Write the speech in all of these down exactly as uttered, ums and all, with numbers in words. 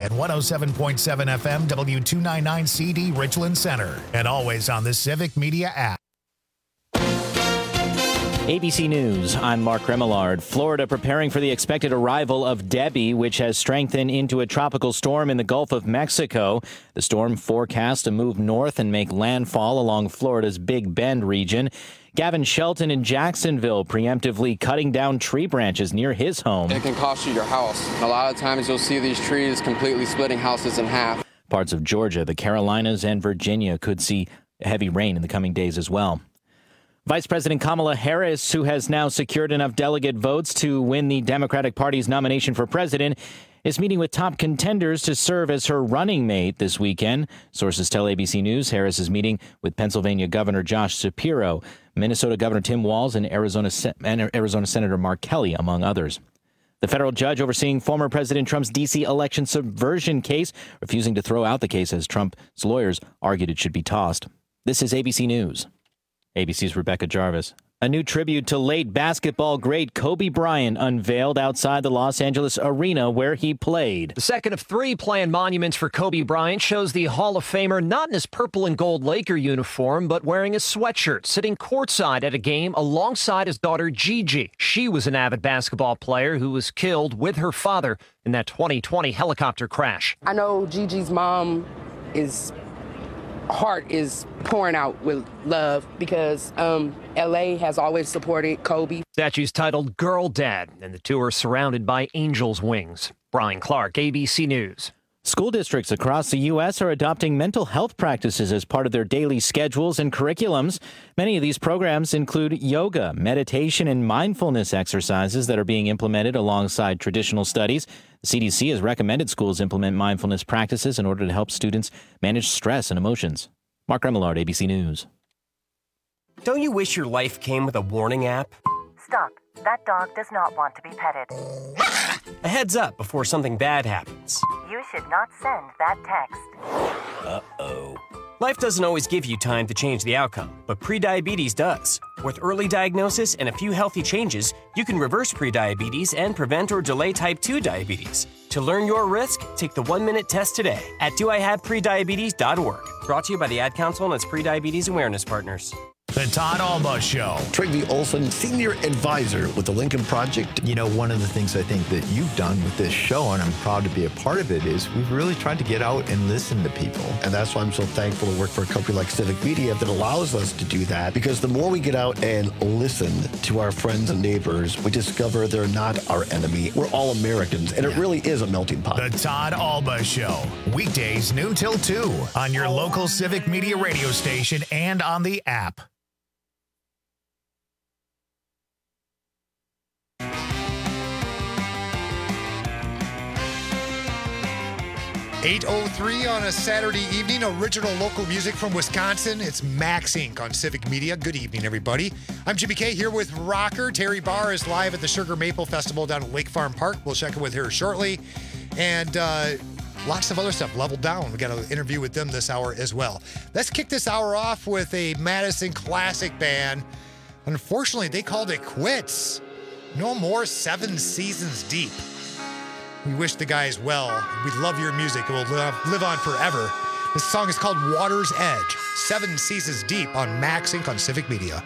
and one oh seven point seven F M W two ninety-nine C D Richland Center, and always on the Civic Media app. A B C News, I'm Mark Remillard. Florida preparing for the expected arrival of Debbie, which has strengthened into a tropical storm in the Gulf of Mexico. The storm forecast to move north and make landfall along Florida's Big Bend region. Gavin Shelton in Jacksonville preemptively cutting down tree branches near his home. It can cost you your house. A lot of times you'll see these trees completely splitting houses in half. Parts of Georgia, the Carolinas, and Virginia could see heavy rain in the coming days as well. Vice President Kamala Harris, who has now secured enough delegate votes to win the Democratic Party's nomination for president, is meeting with top contenders to serve as her running mate this weekend. Sources tell A B C News Harris is meeting with Pennsylvania Governor Josh Shapiro, Minnesota Governor Tim Walz, and Arizona, and Arizona Senator Mark Kelly, among others. The federal judge overseeing former President Trump's D C election subversion case, refusing to throw out the case as Trump's lawyers argued it should be tossed. This is A B C News. A B C's Rebecca Jarvis. A new tribute to late basketball great Kobe Bryant unveiled outside the Los Angeles arena where he played. The second of three planned monuments for Kobe Bryant shows the Hall of Famer not in his purple and gold Laker uniform, but wearing a sweatshirt, sitting courtside at a game alongside his daughter Gigi. She was an avid basketball player who was killed with her father in that twenty twenty helicopter crash. I know Gigi's mom is... heart is pouring out with love because um, L A has always supported Kobe. Statue's titled Girl Dad, and the two are surrounded by angels' wings. Brian Clark, A B C News. School districts across the U S are adopting mental health practices as part of their daily schedules and curriculums. Many of these programs include yoga, meditation, and mindfulness exercises that are being implemented alongside traditional studies. The C D C has recommended schools implement mindfulness practices in order to help students manage stress and emotions. Mark Remillard, A B C News. Don't you wish your life came with a warning app? Stop. That dog does not want to be petted. A heads up before something bad happens. You should not send that text. Uh-oh. Life doesn't always give you time to change the outcome, but prediabetes does. With early diagnosis and a few healthy changes, you can reverse prediabetes and prevent or delay type two diabetes. To learn your risk, take the one-minute test today at do I have prediabetes dot org. Brought to you by the Ad Council and its Prediabetes Awareness Partners. The Todd Alba Show. Trygve Olson, Senior Advisor with the Lincoln Project. You know, one of the things I think that you've done with this show, and I'm proud to be a part of it, is we've really tried to get out and listen to people. And that's why I'm so thankful to work for a company like Civic Media that allows us to do that. Because the more we get out and listen to our friends and neighbors, we discover they're not our enemy. We're all Americans, and it really is a melting pot. The Todd Alba Show. Weekdays noon till two on your local Civic Media radio station and on the app. eight oh three on a Saturday evening. Original local music from Wisconsin. It's Max Incorporated on Civic Media. Good evening, everybody. I'm Jimmy K here with rocker. Terry Barr is live at the Sugar Maple Festival down at Lake Farm Park. We'll check in with her shortly. And uh, lots of other stuff. Level Down. We got an interview with them this hour as well. Let's kick this hour off with a Madison classic band. Unfortunately, they called it quits. No more Seven Seasons Deep. We wish the guys well. We love your music. It will live on forever. This song is called Water's Edge. Seven Seasons Deep on Max Incorporated on Civic Media.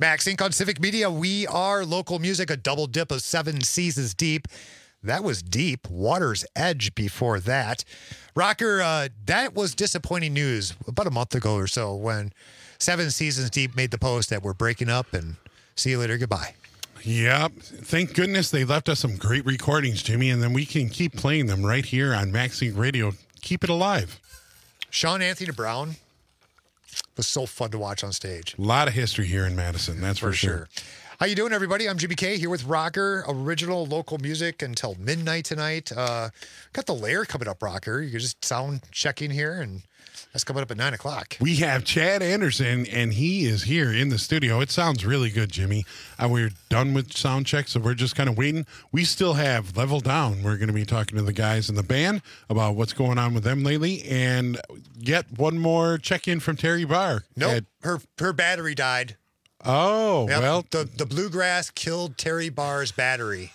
Max Inc on Civic Media. We are local music, a double dip of Seven Seasons Deep. That was deep. Water's Edge before that. Rocker, uh, that was disappointing news about a month ago or so when Seven Seasons Deep made the post that we're breaking up and see you later, goodbye. Yep. Thank goodness they left us some great recordings, Jimmy, and then we can keep playing them right here on Max Inc Radio. Keep it alive. Sean Anthony Brown was so fun to watch on stage. A lot of history here in Madison, that's for, for sure. sure. How you doing, everybody? I'm Jimmy K here with Rocker, original local music until midnight tonight. Uh, got the Lair coming up, Rocker. You can just sound checking here, and that's coming up at nine o'clock. We have Chad Anderson, and he is here in the studio. It sounds really good, Jimmy. Uh, we're done with sound check, so we're just kind of waiting. We still have Level Down. We're going to be talking to the guys in the band about what's going on with them lately, and get one more check-in from Terry Barr. Nope, at- her her battery died. Oh, Yep, well. the the bluegrass killed Terry Barr's battery.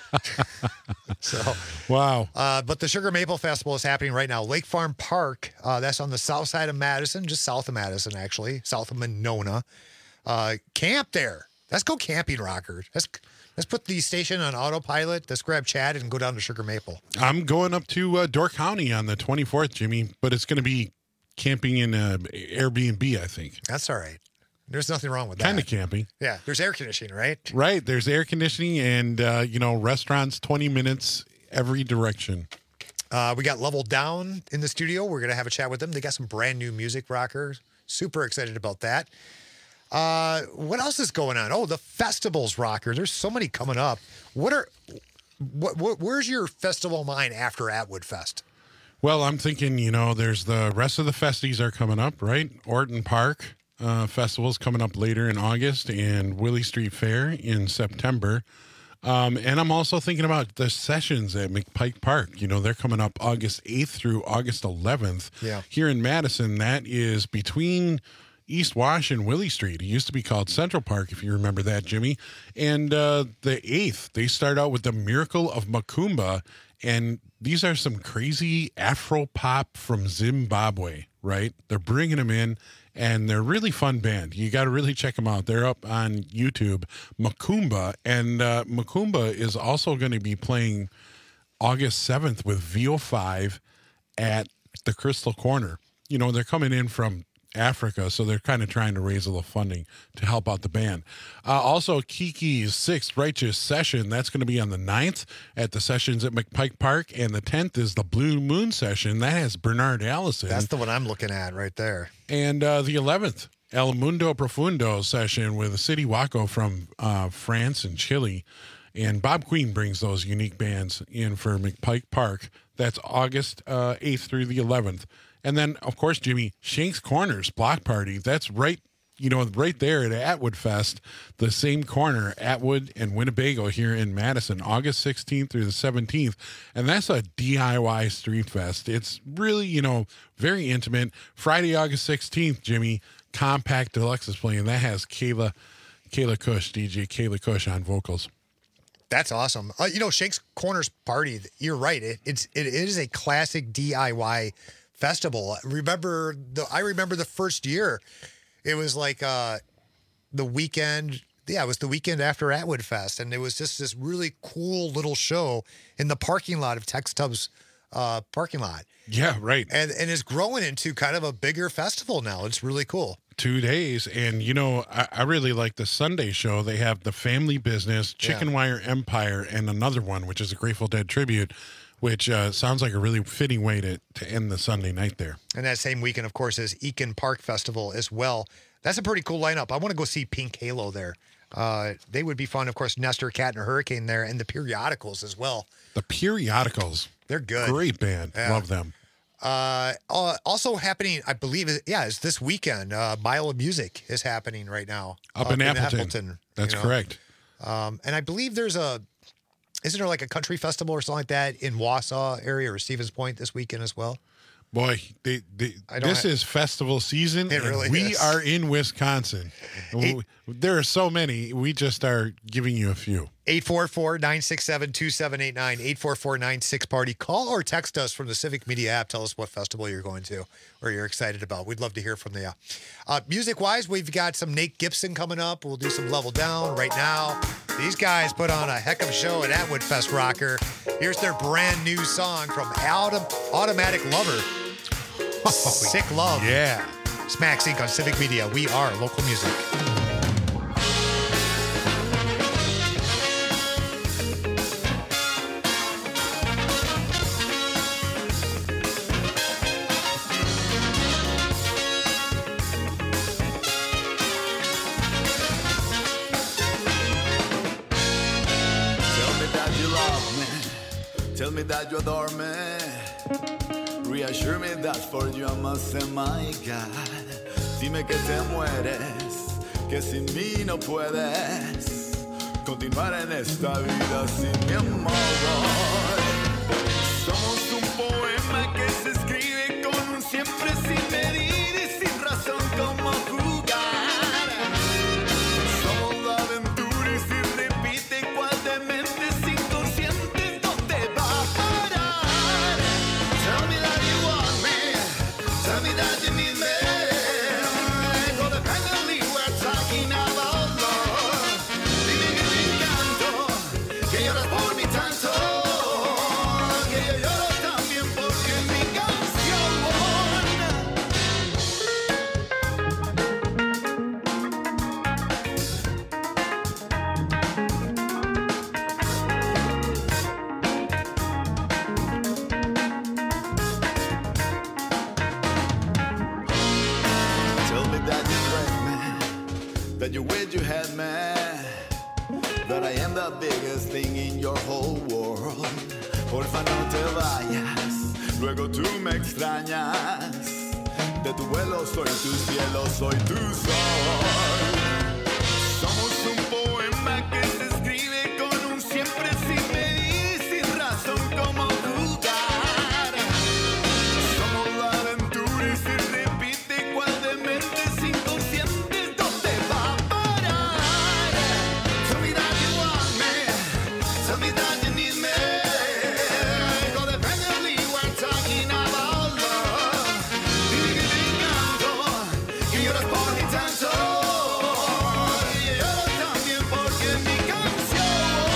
so wow. Uh, but the Sugar Maple Festival is happening right now. Lake Farm Park. Uh, that's on the south side of Madison, just south of Madison, actually, south of Monona. Uh, camp there. Let's go camping, Rocker. Let's let's put the station on autopilot. Let's grab Chad and go down to Sugar Maple. I'm going up to uh, Door County on the twenty-fourth, Jimmy, but it's going to be camping in uh, Airbnb, I think. That's all right. There's nothing wrong with that. Kind of camping. Yeah, there's air conditioning, right? Right. There's air conditioning and, uh, you know, restaurants twenty minutes every direction. Uh, we got Level Down in the studio. We're going to have a chat with them. They got some brand new music, Rocker. Super excited about that. Uh, what else is going on? Oh, the festivals, Rocker. There's so many coming up. What are, what, what where's your festival mind after Atwood Fest? Well, I'm thinking, you know, there's the rest of the festies are coming up, right? Orton Park. Uh, festivals coming up later in August, and Willie Street Fair in September. Um, and I'm also thinking about the sessions at McPike Park. You know, they're coming up August eighth through August eleventh. Yeah. Here in Madison, that is between East Wash and Willie Street. It used to be called Central Park, if you remember that, Jimmy. And uh, the eighth, they start out with the Miracle of Macumba, and these are some crazy Afro pop from Zimbabwe, right? They're bringing them in. And they're a really fun band. You got to really check them out. They're up on YouTube, Macumba. And uh, Macumba is also going to be playing August seventh with V O five at the Crystal Corner. You know, they're coming in from Africa, so they're kind of trying to raise a little funding to help out the band. Uh, also, Kiki's Sixth Righteous Session, that's going to be on the ninth at the Sessions at McPike Park, and the tenth is the Blue Moon Session. That has Bernard Allison. That's the one I'm looking at right there. And uh, the eleventh, El Mundo Profundo Session with City Waco from uh, France and Chile. And Bob Queen brings those unique bands in for McPike Park. That's August uh, eighth through the eleventh. And then, of course, Jimmy, Shank's Corners Block Party. That's right, you know, right there at Atwood Fest, the same corner, Atwood and Winnebago here in Madison, August sixteenth through the seventeenth. And that's a D I Y street fest. It's really, you know, very intimate. Friday, August sixteenth, Jimmy, Compact Deluxe is playing. That has Kayla, Kayla Kush, D J Kayla Kush on vocals. That's awesome. Uh, you know, Shank's Corners Party, you're right. It, it's, it is a classic D I Y festival. Remember the I remember the first year. It was like uh the weekend. Yeah, it was the weekend after Atwood Fest, and it was just this really cool little show in the parking lot of Tex Tubbs uh parking lot. Yeah, right. And and it's growing into kind of a bigger festival now. It's really cool. Two days. And, you know, I, I really like the Sunday show. They have the Family Business, Chicken Yeah. Wire Empire, and another one, which is a Grateful Dead tribute, which uh, sounds like a really fitting way to, to end the Sunday night there. And that same weekend, of course, is Eakin Park Festival as well. That's a pretty cool lineup. I want to go see Pink Halo there. Uh, they would be fun. Of course, Nestor, Cat, and Hurricane there, and the Periodicals as well. The Periodicals. They're good. Great band. Yeah. Love them. Uh, uh, also happening, I believe, yeah, it's this weekend. Uh, Mile of Music is happening right now. Up in Appleton. That's you know. correct. Um, and I believe there's a, isn't there like a country festival or something like that in Wausau area or Stevens Point this weekend as well? Boy, they, they, I don't this ha- is festival season, It and really we is. are in Wisconsin. Eight- There are so many. We just are giving you a few. eight four four, nine six seven, two seven eight nine, eight four four, nine six party. Call or text us from the Civic Media app. Tell us what festival you're going to or you're excited about. We'd love to hear from you. Uh, music-wise, we've got some Nate Gibson coming up. We'll do some Level Down right now. These guys put on a heck of a show at Atwood Fest, Rocker. Here's their brand new song from Autom- Automatic Lover. Sick Love. Yeah. Smack Inc on Civic Media. We are local music. Tell me that you adore me. Reassure me that for you I must say my God. Dime que te mueres, que sin mí no puedes continuar en esta vida sin mi amor. Somos un poema que se escribe con un siempre sin medir y sin razón como jugar. Somos la aventura y si repite cual de mentes inconscientes no te va a parar. Tell me that you want me, tell me that you need me. Codependently we're talking about love. Dime que me encanto, que lloras por mi tanto, que yo lloro también porque mi canción. Tell me that you dread me, that you wish you had me, that I am the biggest thing in your whole world. Porfa no te vayas, luego tú me extrañas. De tu vuelo soy tu cielo, soy tu sol. Somos un poema que se escribe con un siempre sin medir, sin razón como jugar. Somos la aventura y si repite cual de mentes inconscientes no te va a parar. Tell me that you want me, tell me that you need me. Codependently we're talking about love. Dime que me encanto, que lloras por mi tanto, y yo lloro también porque mi canción.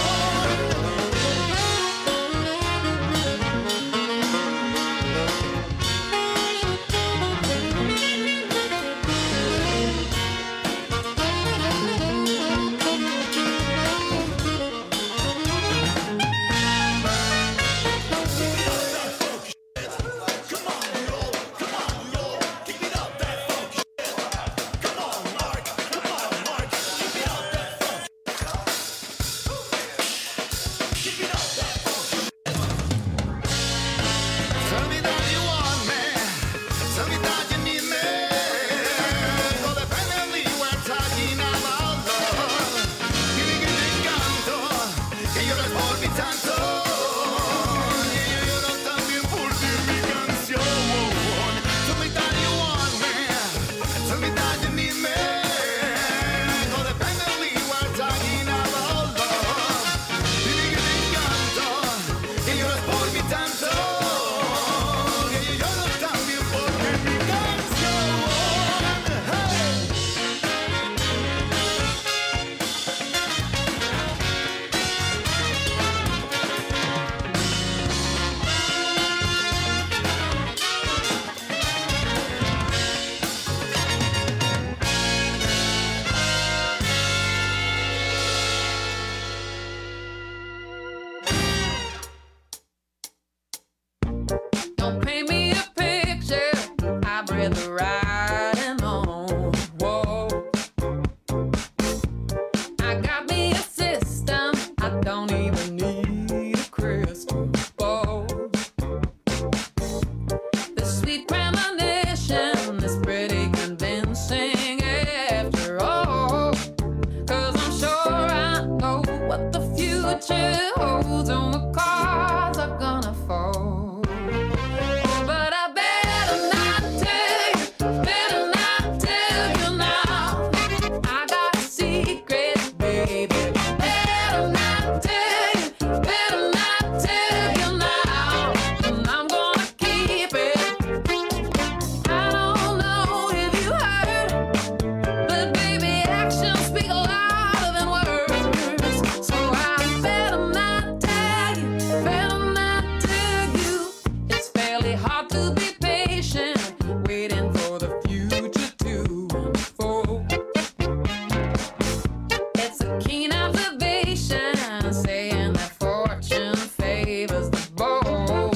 Tell me that you want me, tell me that you need me. Codependently we're talking about love. Dime que me encanto, que lloras por mi tanto, que yo lloro también por ti mi canción. Tell me that you want me, tell me that you need me. Codependently we're talking about love. Dime que me encanto, que lloras por mi tanto, que yo lloro también porque mi canción. Hey. Don't paint me a picture, I'd rather ride alone. Whoa. I got me a system, I don't even need a crystal ball. The sweet premonition is pretty convincing after all. Cause I'm sure I know what the future holds and what cards are gonna fall. Oh, bold.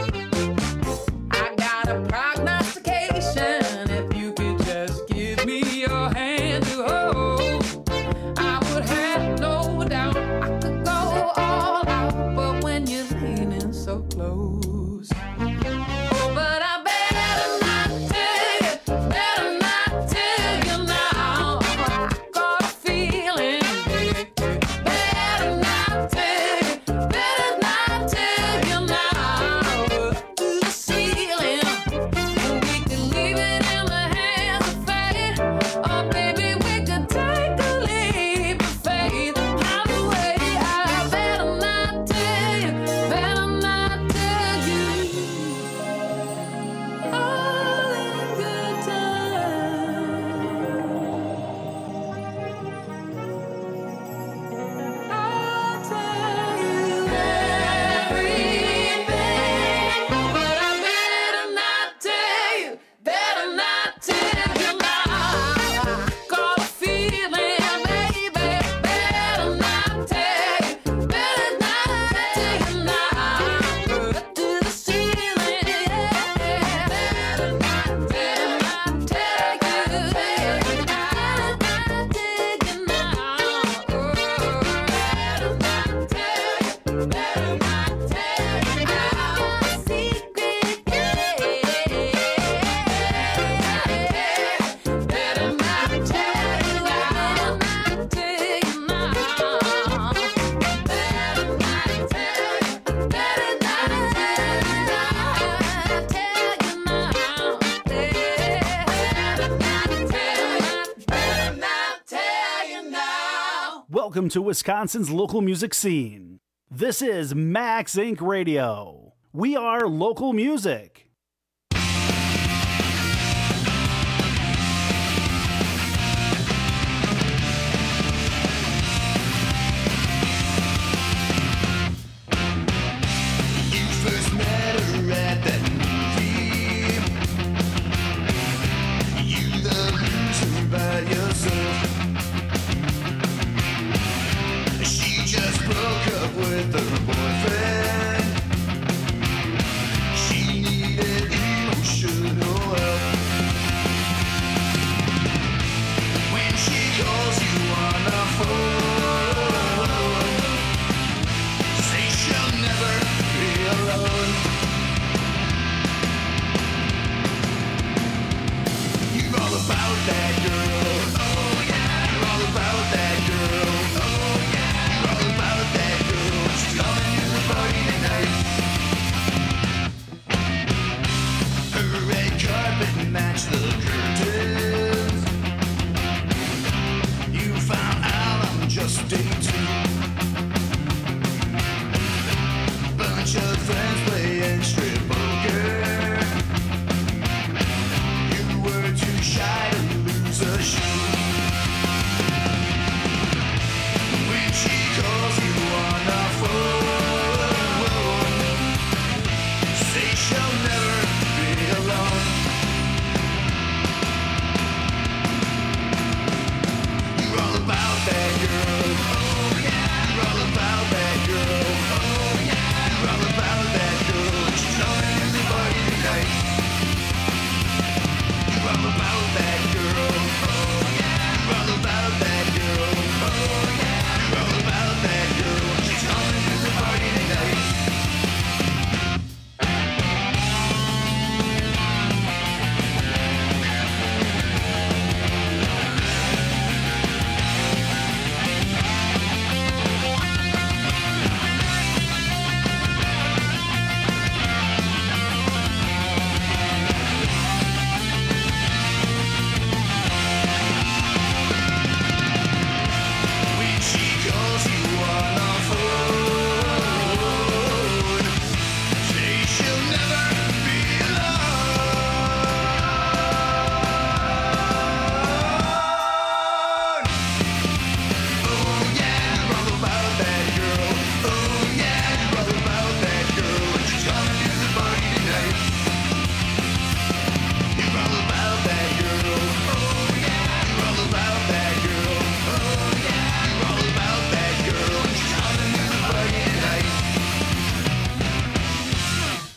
I got a prognostication. If you could just give me your hand to hold, I would have no doubt I could go all out. But when you're leaning so close, oh, but I better not tell you, better not tell you now. I got a feeling, better not tell you, better not tell you now. Up to the ceiling, we can leave it in the hands of fate. Oh, baby, we could take a leap of faith. Either way, I better not tell you, better not tell you. All in good time. I'll tell you everything, but I better not tell you, better not tell you now. Got a feeling, baby, better not tell you, better not tell you now. Up to the ceiling, yeah, better not tell, not tell you, better not tell you now. Oh, better not tell you, better not tell you our secret, yeah. Better not tell you, better not tell you now. Better not tell you, better not tell you now. Better not tell you, better not tell you now. Welcome to Wisconsin's local music scene. This is Max Incorporated. Radio. We are local music. You first met her at that movie. You the loser by yourself. She just broke up with her boyfriend. She needed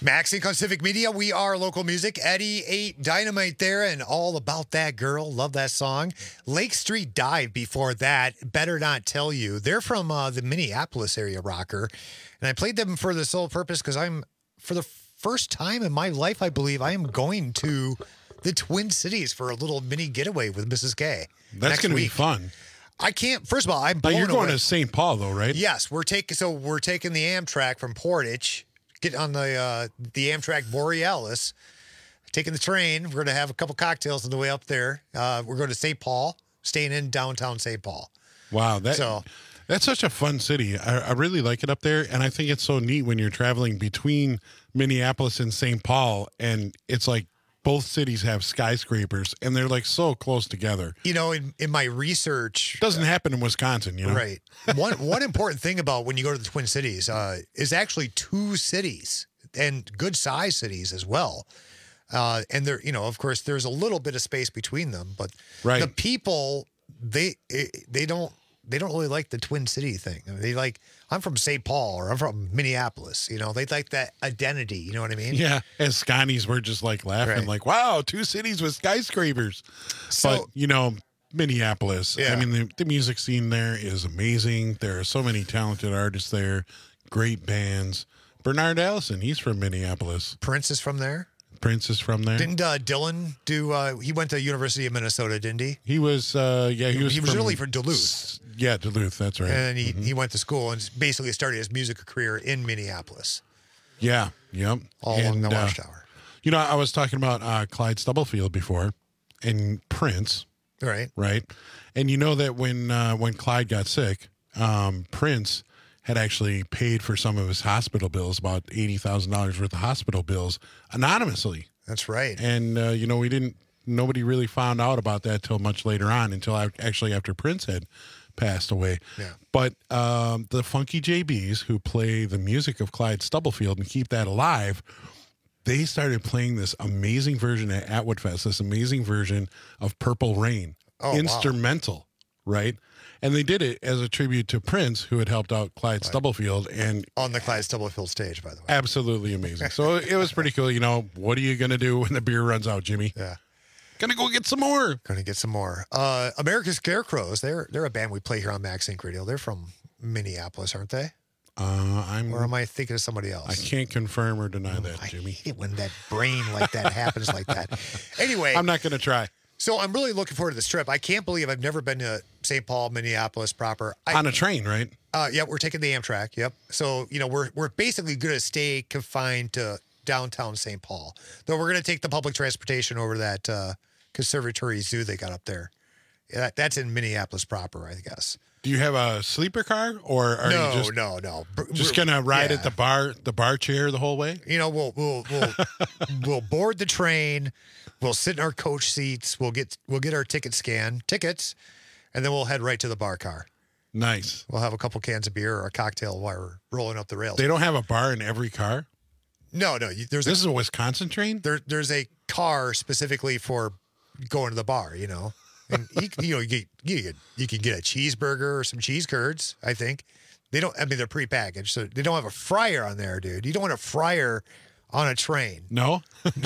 Maxink on Civic Media. We are local music. Eddie ate Dynamite there and All About That Girl. Love that song. Lake Street Dive before that. Better Not Tell You. They're from uh, the Minneapolis area, rocker. And I played them for the sole purpose because I'm, for the first time in my life, I believe, I am going to the Twin Cities for a little mini getaway with Missus K. That's going to be fun. I can't. First of all, I'm But blown you're going away. to Saint Paul, though, right? Yes, we're taking. So we're taking the Amtrak from Portage. Get on the uh, the Amtrak Borealis. Taking the train. We're going to have a couple cocktails on the way up there. Uh, we're going to Saint Paul, staying in downtown Saint Paul. Wow, that So- that's such a fun city. I, I really like it up there, and I think it's so neat when you're traveling between Minneapolis and Saint Paul, and it's like both cities have skyscrapers, and they're like so close together. You know, in, in my research, Doesn't happen in Wisconsin, you know? right? One one important thing about when you go to the Twin Cities uh, is actually two cities and good sized cities as well. Uh, and there, you know, of course, there's a little bit of space between them, but Right. the people they they don't they don't really like the Twin City thing. I mean, they like I'm from Saint Paul or I'm from Minneapolis. You know, they like that identity. You know what I mean? Yeah, as Scotties, we're just like laughing, Right. like, wow, two cities with skyscrapers. So- but, you know, Minneapolis, Yeah. I mean, the, the music scene there is amazing. There are so many talented artists there, great bands. Bernard Allison, he's from Minneapolis. Prince is from there. Prince is from there. Didn't uh, Dylan do? Uh, he went to University of Minnesota, didn't he? He was, uh, yeah, he was He was from, really from Duluth. Yeah, Duluth, that's right. And he, he went to school and basically started his music career in Minneapolis. Yeah, yep. All along And, the uh, Watchtower. You know, I was talking about uh, Clyde Stubblefield before and Prince. Right. Right. And you know that when uh, when Clyde got sick, um, Prince had actually paid for some of his hospital bills, about eighty thousand dollars worth of hospital bills, anonymously. That's right. And, uh, you know, we didn't, nobody really found out about that till much later on, until I, actually after Prince had passed away. Yeah. But um, the Funky J Bs, who play the music of Clyde Stubblefield and keep that alive, they started playing this amazing version at Atwood Fest, this amazing version of Purple Rain, Oh, wow. instrumental, right? And they did it as a tribute to Prince, who had helped out Clyde Stubblefield, and On the Clyde Stubblefield stage, by the way. absolutely amazing. So it was pretty cool. You know, what are you going to do when the beer runs out, Jimmy? Yeah. Gonna go get some more. Gonna get some more. Uh, America's Scarecrows. They're they're a band we play here on Max Inc Radio. They're from Minneapolis, aren't they? Uh, I'm. Or am I thinking of somebody else? I can't confirm or deny that, Jimmy. I hate when that brain like that happens like that. Anyway, I'm not going to try. so I'm really looking forward to this trip. I can't believe I've never been to Saint Paul, Minneapolis proper. I, On a train, right? Uh, yeah, we're taking the Amtrak. Yep. So you know we're we're basically going to stay confined to downtown Saint Paul. Though we're going to take the public transportation over to that uh, conservatory zoo they got up there. Yeah, that, that's in Minneapolis proper, I guess. Do you have a sleeper car, or are no, you just no, no. Br- just we're- gonna ride yeah. at the bar, the bar chair the whole way? You know, we'll we'll we'll we'll board the train. We'll sit in our coach seats. We'll get we'll get our ticket scan tickets, and then we'll head right to the bar car. Nice. We'll have a couple cans of beer or a cocktail while we're rolling up the rails. They don't have a bar in every car. No, no. you- There's This a, is a Wisconsin train. there, there's a car specifically for going to the bar. You know, and you, you know you get, you get you can get a cheeseburger or some cheese curds. I think they don't. I mean, they're prepackaged, so they don't have a fryer on there, dude. You don't want a fryer on a train. No,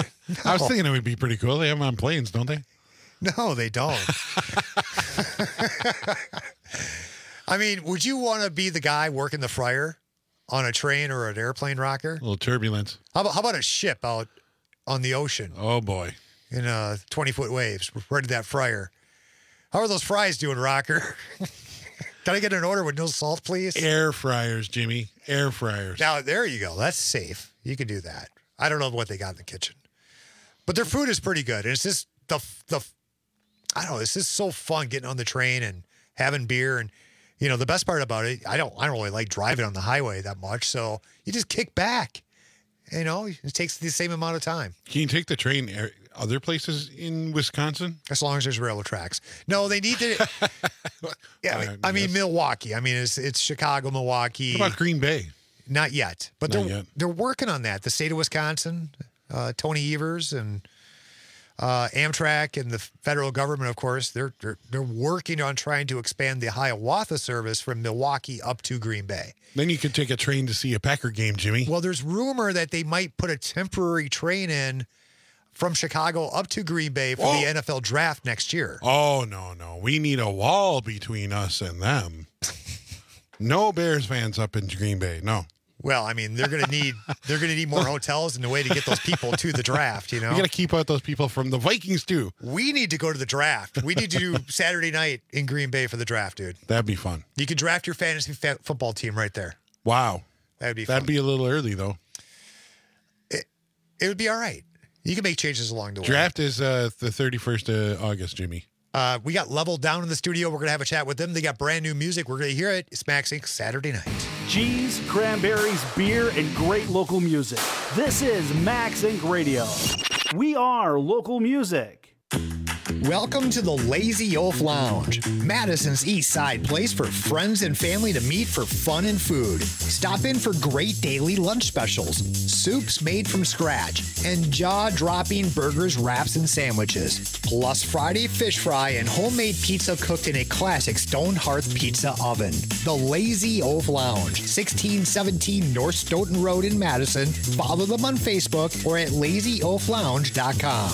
I was No. thinking it would be pretty cool. They have them on planes, don't they? No, they don't. I mean, would you want to be the guy working the fryer on a train or an airplane rocker? A little turbulence. How about, how about a ship out on the ocean Oh boy. in uh, twenty foot waves right at that fryer? How are those fries doing, rocker? Can I get an order with no salt, please? Air fryers, Jimmy. Air fryers. Now, there you go. That's safe. You can do that. I don't know what they got in the kitchen. But their food is pretty good. And it's just the, the, I don't know, it's just so fun getting on the train and having beer. And, you know, the best part about it, I don't, I don't really like driving on the highway that much. So you just kick back. You know, it takes the same amount of time. Can you take the train air- other places in Wisconsin? As long as there's railroad tracks. No, they need to. Yeah, I mean, Uh, I mean yes. Milwaukee. I mean, it's it's Chicago, Milwaukee. What about Green Bay? Not yet, but Not they're yet. they're working on that. The state of Wisconsin, uh, Tony Evers and Uh, Amtrak and the federal government, of course, they're, they're they're working on trying to expand the Hiawatha service from Milwaukee up to Green Bay. Then you could take a train to see a Packer game, Jimmy. Well, there's rumor that they might put a temporary train in from Chicago up to Green Bay for Whoa. the N F L draft next year. Oh, no, no. We need a wall between us and them. No Bears fans up in Green Bay. No. Well, I mean, they're going to need they're going to need more hotels and a way to get those people to the draft, you know? We got to keep out those people from the Vikings, too. We need to go to the draft. We need to do Saturday night in Green Bay for the draft, dude. That'd be fun. You could draft your fantasy fa- football team right there. Wow. That'd be That'd fun. be a little early, though. It, it would be all right. You can make changes along the way. Draft is uh, the thirty-first of August, Jimmy. Uh, we got Level Down in the studio. We're going to have a chat with them. They got brand new music. We're going to hear it. It's Max Inc Saturday night. Cheese, cranberries, beer, and great local music. This is Max Inc Radio. We are local music. Welcome to the Lazy Oaf Lounge, Madison's East Side place for friends and family to meet for fun and food. Stop in for great daily lunch specials, soups made from scratch, and jaw-dropping burgers, wraps, and sandwiches. Plus Friday fish fry and homemade pizza cooked in a classic stone hearth pizza oven. The Lazy Oaf Lounge, sixteen seventeen North Stoughton Road in Madison. Follow them on Facebook or at lazy oaf lounge dot com.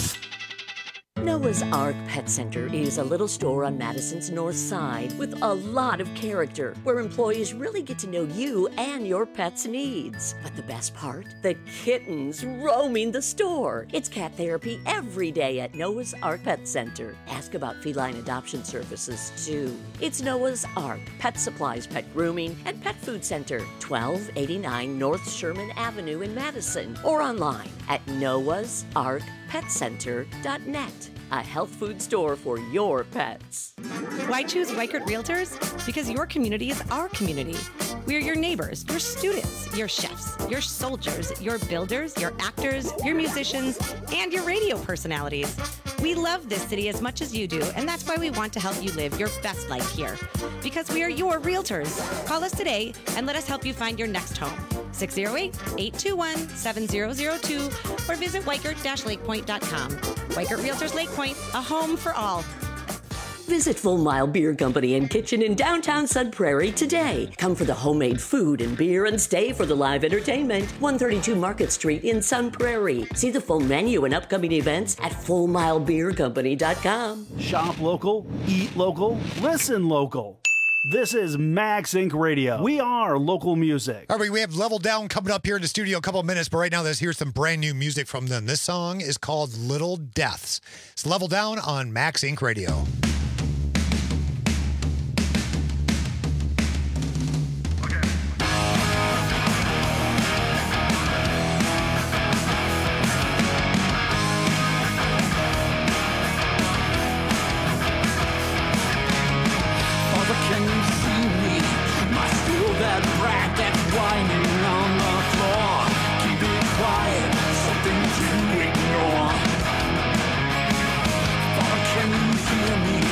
Noah's Ark Pet Center is a little store on Madison's north side with a lot of character, where employees really get to know you and your pet's needs. But the best part? The kittens roaming the store. It's cat therapy every day at Noah's Ark Pet Center. Ask about feline adoption services, too. It's Noah's Ark Pet Supplies, Pet Grooming, and Pet Food Center, twelve eighty-nine North Sherman Avenue in Madison, or online at noahs ark pet center dot net. A health food store for your pets. Why choose Weichert Realtors? Because your community is our community. We're your neighbors, your students, your chefs, your soldiers, your builders, your actors, your musicians, and your radio personalities. We love this city as much as you do, and that's why we want to help you live your best life here. Because we are your realtors. Call us today and let us help you find your next home. six oh eight, eight two one, seven oh oh two or visit weichert dash lake point dot com. Weichert Realtors Lake Point, a home for all. Visit Full Mile Beer Company and Kitchen in downtown Sun Prairie today. Come for the homemade food and beer and stay for the live entertainment. one thirty-two Market Street in Sun Prairie. See the full menu and upcoming events at full mile beer company dot com. Shop local, eat local, listen local. This is Max Inc Radio. We are local music. All right, we have Level Down coming up here in the studio in a couple of minutes, but right now let's hear some brand new music from them. This song is called Little Deaths. It's Level Down on Max Inc Radio. Can you hear me?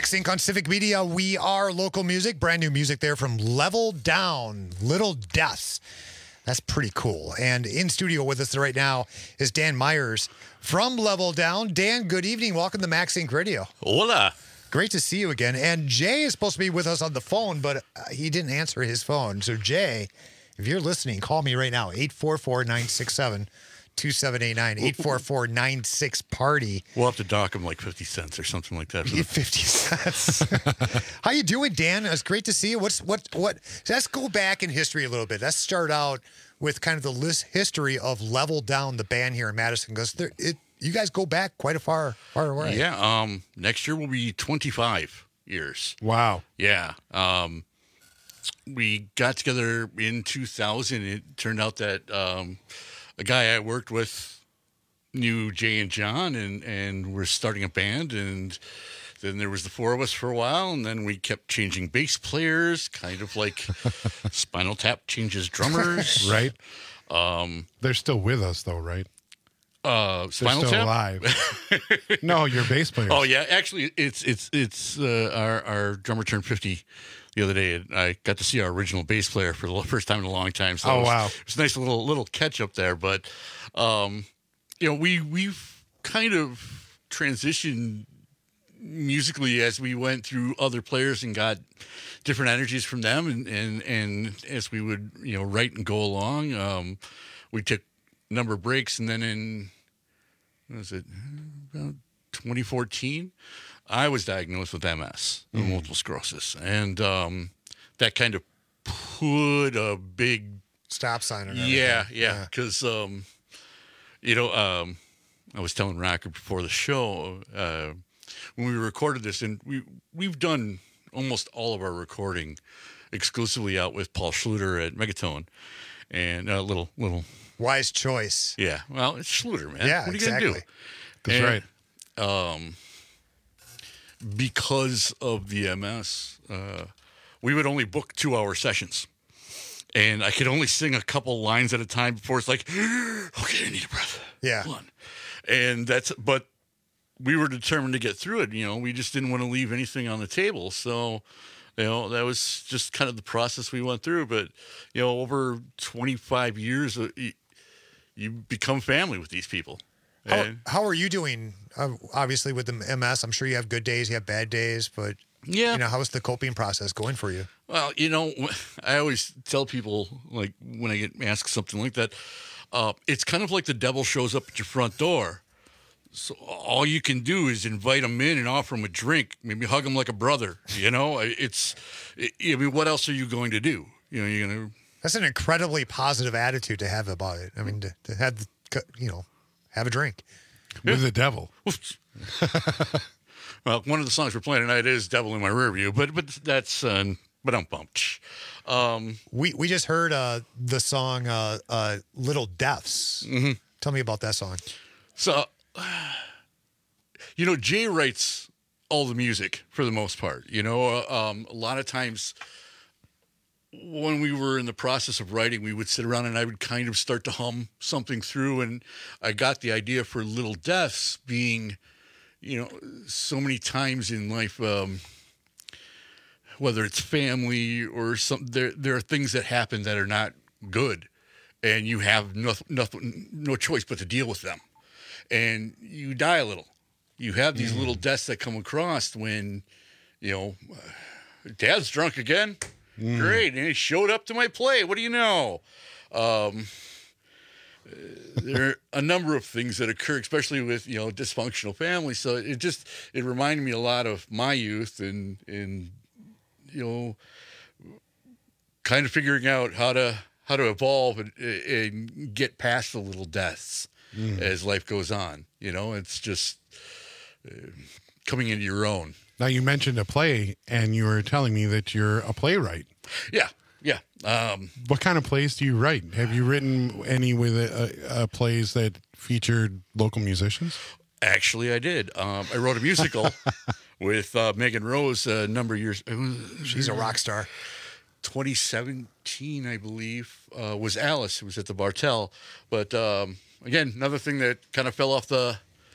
Max Inc on Civic Media. We are local music. Brand new music there from Level Down, Little Deaths. That's pretty cool. And in studio with us right now is Dan Myers from Level Down. Dan, good evening. Welcome to Max Inc Radio. Hola. Great to see you again. And Jay is supposed to be with us on the phone, but uh, he didn't answer his phone. So Jay, if you're listening, call me right now, eight four four, nine six seven, two seven eight nine, eight four four, nine six, party. We'll have to dock him like fifty cents or something like that. fifty cents. How you doing, Dan? It's great to see you. What's what what let's go back in history a little bit. Let's start out with kind of the list history of Level Down, the band here in Madison, because it you guys go back quite a far far away. Yeah. Um. Next year will be twenty-five years. Wow. Yeah. Um. We got together in two thousand. It turned out that um, a guy I worked with knew Jay and John, and and we're starting a band, and then there was the four of us for a while, and then we kept changing bass players, kind of like Spinal Tap changes drummers. Right. Um, They're still with us, though, right? Uh, Spinal They're still Tap? alive. No, your bass players. Oh yeah, actually, it's it's it's uh, our our drummer turned fifty the other day, and I got to see our original bass player for the first time in a long time. So Oh, it was, wow. it was a nice little little catch up there. But um, you know, we we've kind of transitioned musically as we went through other players and got different energies from them, and and and as we would you know write and go along, um, we took a number of breaks, and then in what was it about twenty fourteen, I was diagnosed with M S, Mm. multiple sclerosis, and um, that kind of put a big stop sign on yeah, everything. yeah, because um, you know, um, I was telling Rocker before the show uh, when we recorded this, and we we've done almost all of our recording exclusively out with Paul Schluter at Megatone, and a uh, little little wise choice. Yeah, well, it's Schluter, man. Yeah, what are you exactly. gonna do? That's right. Um, because of the M S, uh, we would only book two-hour sessions, and I could only sing a couple lines at a time before it's like, okay, I need a breath. Yeah. One. And that's, but we were determined to get through it. You know, we just didn't want to leave anything on the table. So, you know, that was just kind of the process we went through. But, you know, over twenty-five years, uh, you, you become family with these people. How, And- how are you doing? Uh, obviously, with the M S, I'm sure you have good days, you have bad days, but yeah, you know, how's the coping process going for you? Well, you know, I always tell people, like, when I get asked something like that, uh, it's kind of like the devil shows up at your front door. So all you can do is invite him in and offer him a drink, maybe hug him like a brother. You know, it's, I mean, what else are you going to do? You know, you're going to. That's an incredibly positive attitude to have about it. I mean, to, to have, the, you know, have a drink. With the devil. Well, one of the songs we're playing tonight is "Devil in My Rear View," but but that's uh, but I'm bumped. Um, we we just heard uh, the song uh, uh, "Little Deaths." Mm-hmm. Tell me about that song. So, you know, Jay writes all the music for the most part. You know, um, a lot of times when we were in the process of writing, we would sit around and I would kind of start to hum something through, and I got the idea for "Little Deaths" being, you know, so many times in life, um, whether it's family or some, there there are things that happen that are not good, and you have no, nothing, no choice but to deal with them, and you die a little. You have these Mm. little deaths that come across when, you know, uh, Dad's drunk again. Mm. Great, and he showed up to my play. What do you know? Um, uh, there are a number of things that occur, especially with, you know, dysfunctional families. So it just, it reminded me a lot of my youth and, and, you know, kind of figuring out how to, how to evolve and, and get past the little deaths Mm. as life goes on. You know, it's just uh, coming into your own. Now, you mentioned a play, and you were telling me that you're a playwright. Yeah, yeah. Um, What kind of plays do you write? Have you written any with uh, uh, plays that featured local musicians? Actually, I did. Um, I wrote a musical with uh, Megan Rose a number of years. She's a rock star. twenty seventeen, I believe, uh, was Alice. It was at the Bartel. But um, again, another thing that kind of fell off the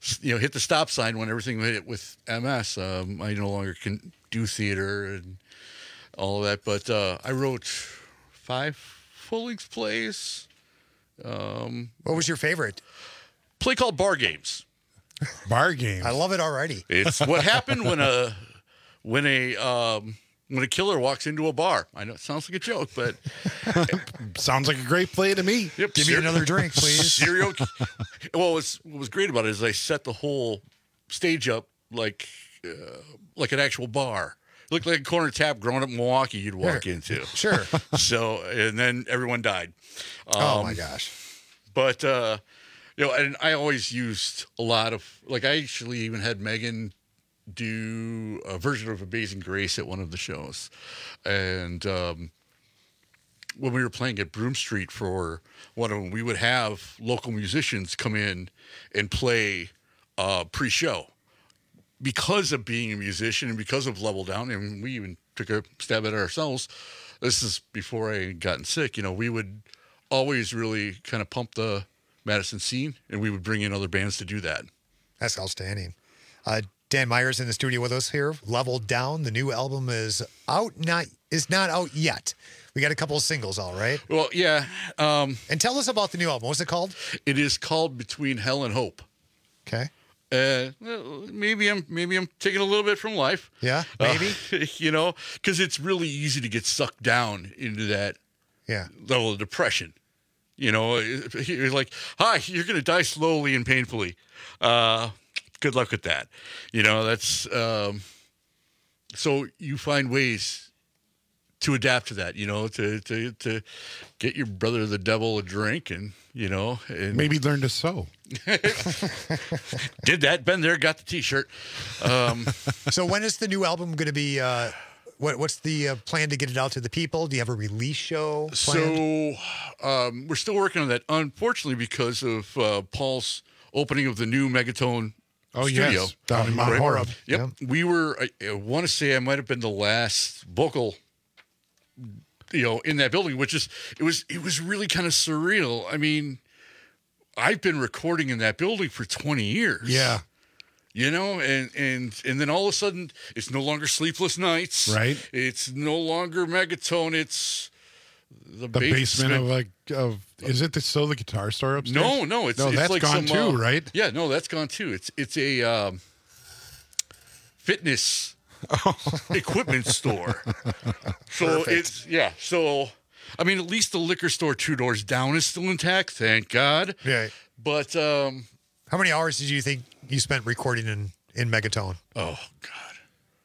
you know, hit the stop sign when everything hit with M S. Um, I no longer can do theater and all of that, but uh, I wrote five full-length plays. Um, what was your favorite? Play called Bar Games. Bar Games. I love it already. It's what happened when a when a um, when a killer walks into a bar. I know it sounds like a joke, but sounds like a great play to me. Yep. Give me another drink, please. Serial. Well, what's, what was great about it is I set the whole stage up like uh, like an actual bar. It looked like a corner tap growing up in Milwaukee you'd walk Sure. into. Sure. So, and then everyone died. Oh, Um, my gosh. But, uh, you know, and I always used a lot of, like, I actually even had Megan do a version of Amazing Grace at one of the shows. And um, when we were playing at Broome Street for one of them, we would have local musicians come in and play uh, pre-show. Because of being a musician and because of Level Down, and we even took a stab at it ourselves. This is before I had gotten sick. You know, we would always really kind of pump the Madison scene, and we would bring in other bands to do that. That's outstanding. Uh, Dan Myers in the studio with us here. Level Down. The new album is out. Not is not out yet. We got a couple of singles, all right. Well, yeah. Um, and tell us about the new album. What's it called? It is called Between Hell and Hope. Okay. Uh, well, maybe I'm maybe I'm taking a little bit from life. Yeah, Uh, maybe. you know, because it's really easy to get sucked down into that Yeah. level of depression. You know, it- you're like, hi, you're going to die slowly and painfully. Uh, good luck with that. You know, that's um, so you find ways to adapt to that. You know, to to to get your brother the devil a drink, and you know, and Maybe learn to sew. did that. Been there, got the T-shirt. Um, So when is the new album going to be? Uh, what, what's the uh, plan to get it out to the people? Do you have a release show planned? So um, we're still working on that. Unfortunately, because of uh, Paul's opening of the new Megatone Oh, studio yes, down in Mount Right. Horeb. Yep, we were. I, I want to say I might have been the last vocal, you know, in that building, which is it was it was really kind of surreal. I mean, I've been recording in that building for twenty years. Yeah. You know, and, and and then all of a sudden, it's no longer Sleepless Nights. Right. It's no longer Megatone. It's the, The basement of like of is it the, still the guitar store upstairs? No, no, it's no, it's that's like gone some, too, uh, right? Yeah, no, that's gone too. It's it's a um, fitness equipment store. So Perfect. it's yeah. So I mean, at least the liquor store two doors down is still intact. Thank God. Yeah. But um, How many hours did you think you spent recording in, in Megatone? oh God,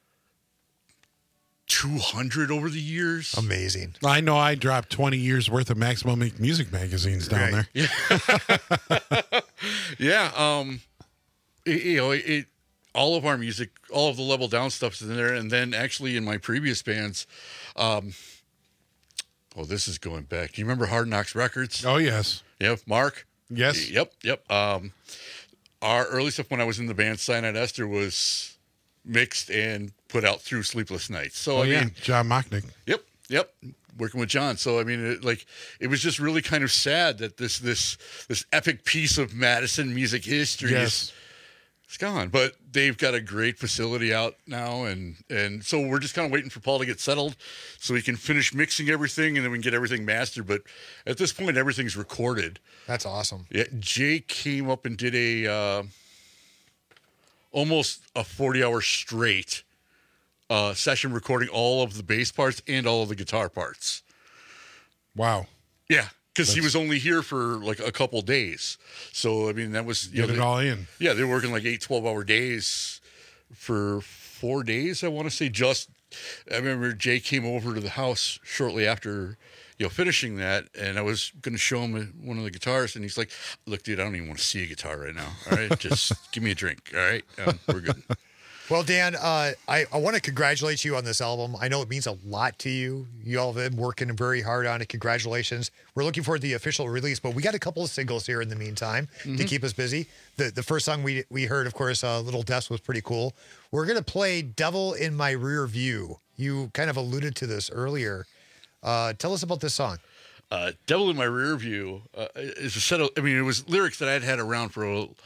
two hundred over the years. Amazing. I know I dropped twenty years worth of Maximum Music magazines down Right. there. Yeah, um, it, you know, it, all of our music, all of the Level Down stuff's in there, and then actually in my previous bands, um, oh, this is going back. Do you remember Hard Knocks Records? Oh, yes. Yep, Mark. Yes. Yep, yep. Um, our early stuff when I was in the band, Cyanide Esther, was mixed and put out through Sleepless Nights. So Oh, I yeah. mean, John Mocknick. Yep, yep. Working with John, so I mean, it, like, it was just really kind of sad that this this this epic piece of Madison music history Yes. is it's gone. But they've got a great facility out now, and and so we're just kind of waiting for Paul to get settled, so he can finish mixing everything, and then we can get everything mastered. But at this point, everything's recorded. That's awesome. Yeah, Jay came up and did a uh, almost a forty hour straight uh, session recording all of the bass parts and all of the guitar parts. Wow. Yeah, because he That's- was only here for like a couple days. So, I mean, that was... you Get know, it they- all in. Yeah, they were working like eight, twelve hour days for four days, I want to say. Just, I remember Jay came over to the house shortly after, you know, finishing that, and I was going to show him one of the guitars, and he's like, look, dude, I don't even want to see a guitar right now. All right, just give me a drink. All right, um, we're good. Well, Dan, uh, I, I want to congratulate you on this album. I know it means a lot to you. You all have been working very hard on it. Congratulations. We're looking forward to the official release, but we got a couple of singles here in the meantime to Mhm. keep us busy. The the first song we we heard, of course, uh, Little Deaths was pretty cool. We're going to play Devil in My Rear View. You kind of alluded to this earlier. Uh, tell us about this song. Uh, Devil in My Rear View uh, is a set of, I mean, it was lyrics that I'd had around for a,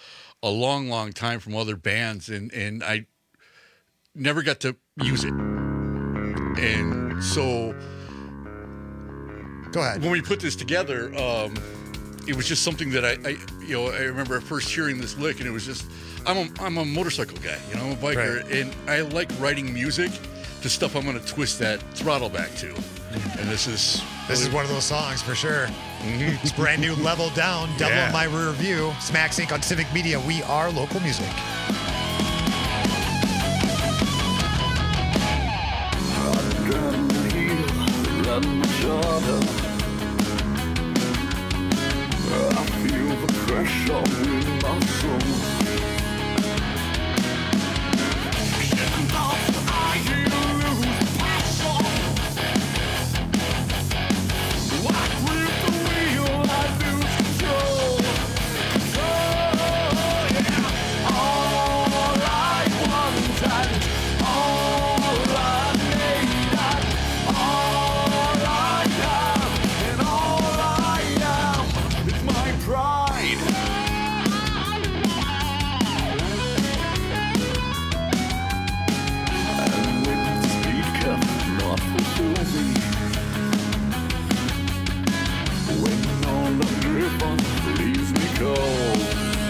a long, long time from other bands, and, and I never got to use it. And so, go ahead. When we put this together, um, it was just something that I, I, you know, I remember first hearing this lick, and it was just, I'm a, I'm a motorcycle guy, you know, I'm a biker, right. And I like writing music to stuff I'm going to twist that throttle back to. And this is this is one of those songs for sure. Mm-hmm. It's brand new, Level Down, Devil Yeah. in My Rear View. Smacks Incorporated on Civic Media. We are local music. I feel the pressure in my soul. I lose passion. I grip the wheel, I lose control. Oh, yeah. All I want and all I need and all I have and all I am is my pride. And when the speed cannot fulfill me, when all the driven leaves me cold,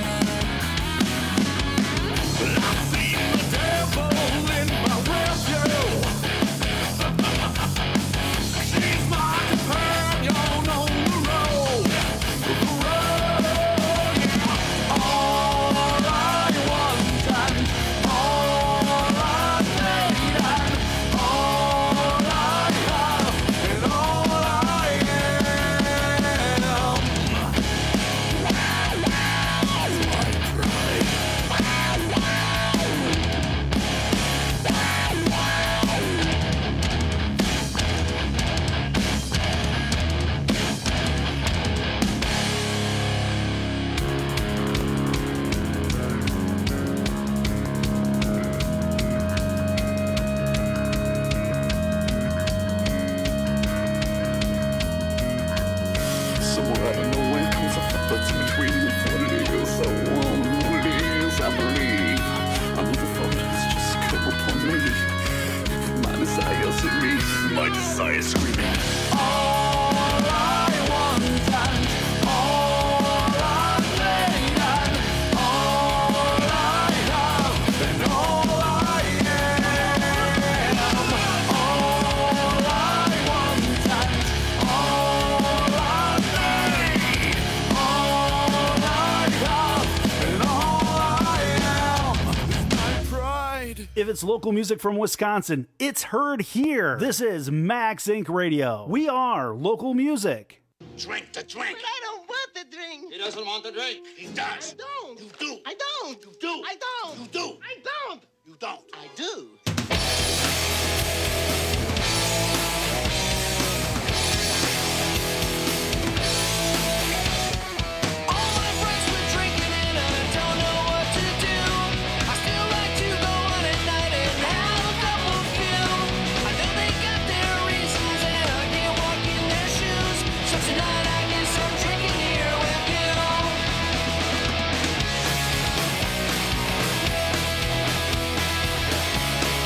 I've seen the devil in my rearview. She's my companion on the road. The road, yeah. All I want and all I need and all I have and all I Somewhere in the wind comes a thought that's between what it is I want and what it is I believe. I know the thought has just come upon me. My desires in me, my desires screaming. All I want and all I need and all I have and all I am. All I want and all I need, all I have and all I am is my pride. If it's local music from Wisconsin, it's heard here. This is Max Incorporated. Radio. We are local music. Drink the drink. But I don't want the drink. He doesn't want the drink. He does. I don't. You do. I don't. You do. I don't. You do. I don't. You don't. I do. Tonight I guess I'm drinking here with you.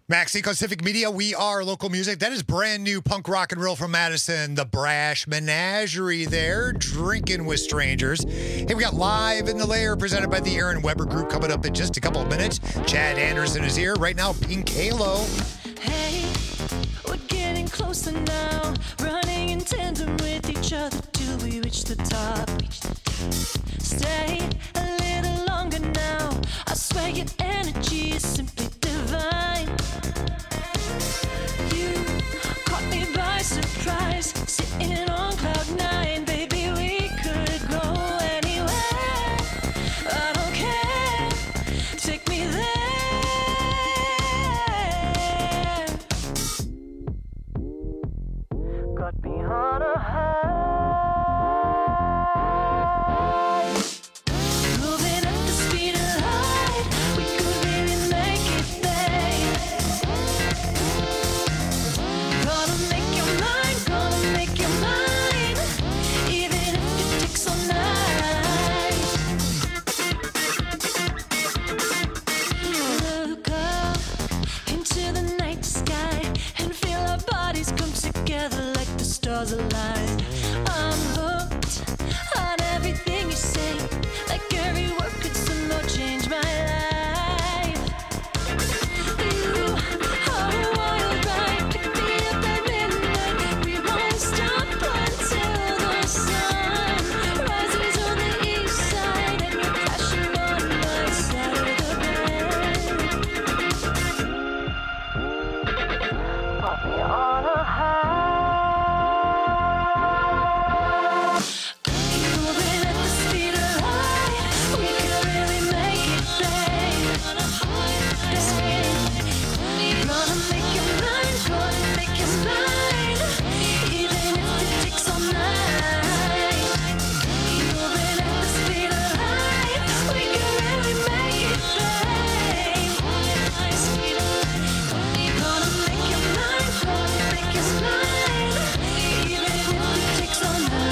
Max Inc on Civic Media, we are local music. That is brand new punk rock and roll from Madison, the Brash Menagerie there, drinking with strangers. Hey, we got Live in the Lair presented by the Aaron Weber Group coming up in just a couple of minutes. Chad Anderson is here. Right now, Pink Halo. Hey, we're getting closer now, running in tandem with each other till we reach the top. Stay a little longer now, I swear your energy is simply divine. You caught me by surprise, sitting on cloud nine, baby, we could go anywhere. I don't care, take me there. Got me on a high. Moving at the speed of light, we could really make it, babe. Gonna make your mind, gonna make your mind, even if it takes all night. Look up into the night sky and feel our bodies come together like the stars align. I'm hooked on everything you say, like every word could somehow change my life. You are a wild ride, pick me up at midnight. We won't stop until the sun rises on the east side and you're crashing on my side of the bed. Put me on a high. Moving at the speed of light, we could really make it, babe. This feeling, gonna make your mind, gonna make your spine, even if it takes all night. Moving at the speed of light, we could really make it, babe. Gonna make your mind, gonna make your spine, even if it takes all night.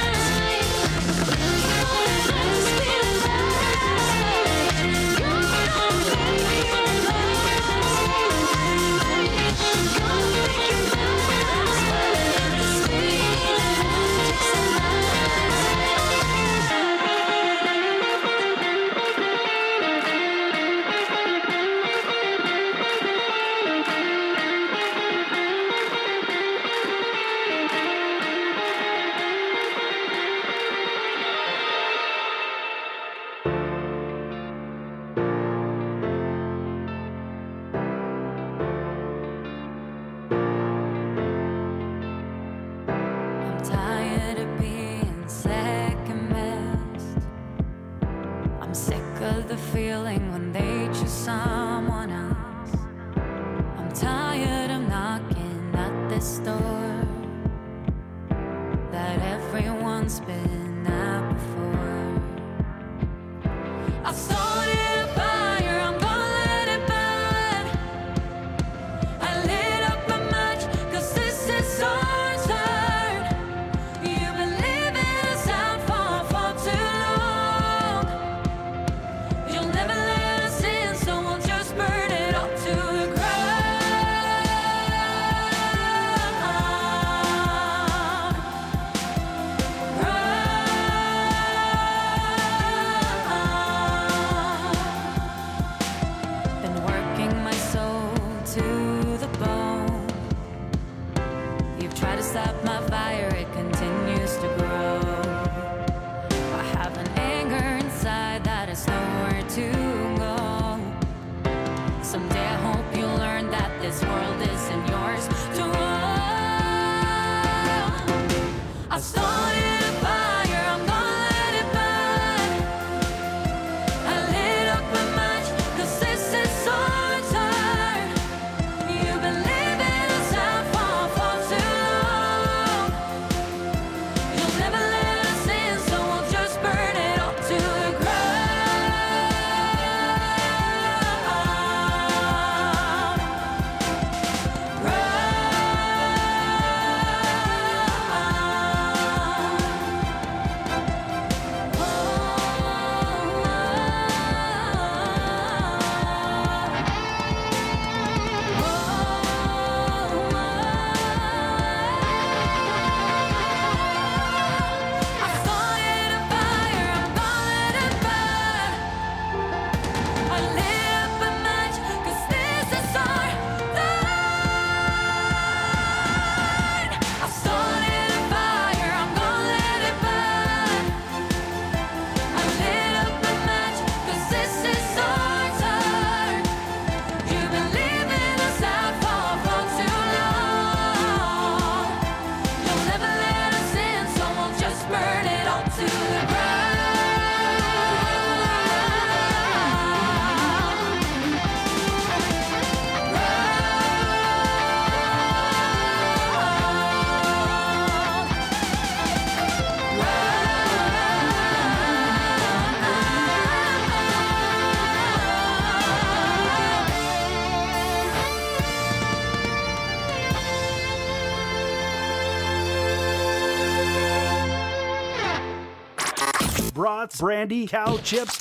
I'm tired of being second best. I'm sick of the feeling when they choose someone else. I'm tired of knocking at this door that everyone's been at before. I started a fire, I'm gonna let it burn. I lit up a match, 'cause this is our turn. You've been living us out for far too long. You'll never let us in, so we'll just burn it all to the ground. Been working my soul to the bone. You've tried to stop my fire, it continues to grow. I have an anger inside that is nowhere to go. Someday I hope you learn that this world isn't yours to own. I started a fire, I'm gonna let it burn. I lit up a match, 'cause this is our turn. You've been living us out for far too long. You'll never let us in, so we'll just burn it all to the ground. Been working my soul to the bone. You've tried to stop my fire, it continues to grow. I have an anger inside that is nowhere to go. Someday I hope you learn that this world isn't yours to own. I started a fire, I'm gonna let it burn. I lit up a match, 'cause this is our turn. You've been living us out for far too long. You'll never let us in, so we'll just burn it all to the ground. brats, brandy, cow chips,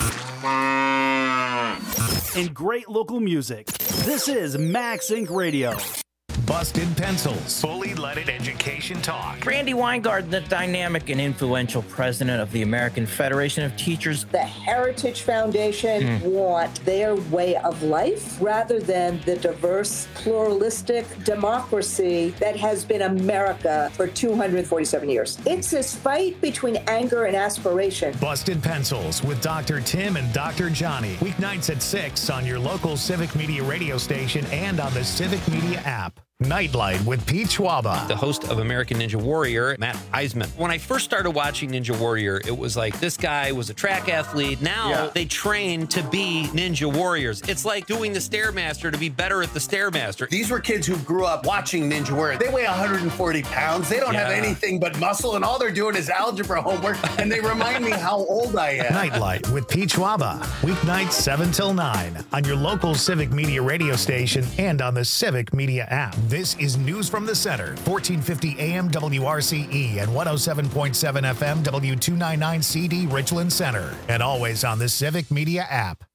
and great local music. This is Max Incorporated. Radio. Busted Pencils, fully leaded education talk. Randy Weingart, the dynamic and influential president of the American Federation of Teachers. The Heritage Foundation mm. want their way of life rather than the diverse, pluralistic democracy that has been America for two hundred forty-seven years. It's this fight between anger and aspiration. Busted Pencils with Doctor Tim and Doctor Johnny. Weeknights at six on your local Civic Media radio station and on the Civic Media app. Nightlight with Pete Schwaba. The host of American Ninja Warrior, Matt Eisman. When I first started watching Ninja Warrior, it was like this guy was a track athlete. Now yeah. they train to be Ninja Warriors. It's like doing the Stairmaster to be better at the Stairmaster. These were kids who grew up watching Ninja Warrior. They weigh one hundred forty pounds. They don't yeah. have anything but muscle, and all they're doing is algebra homework, and they remind me how old I am. Nightlight with Pete Schwaba. Weeknights seven till nine on your local Civic Media radio station and on the Civic Media app. This is News from the Center, fourteen fifty A M W R C E and one oh seven point seven F M W two ninety-nine C D Richland Center, and always on the Civic Media app.